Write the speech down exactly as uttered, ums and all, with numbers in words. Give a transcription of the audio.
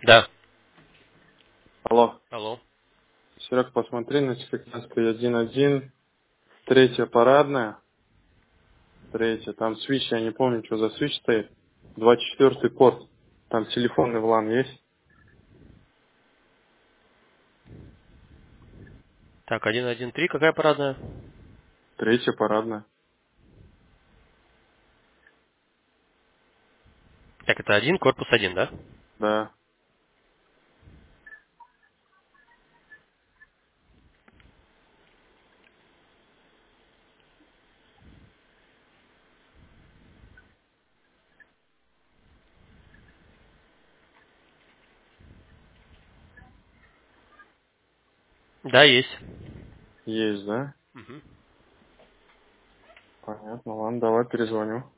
Да. Алло. Алло. Серег, посмотри на Тихоокеанской один один, третья парадная, третья, там свич, я не помню, что за свич стоит, двадцать четвёртый порт, там телефонный влан есть, Так, один один три, какая парадная? третья парадная, Так, это один, корпус один, да? да. Да, есть. Есть, да? Мгм. Понятно, ладно, давай перезвоню.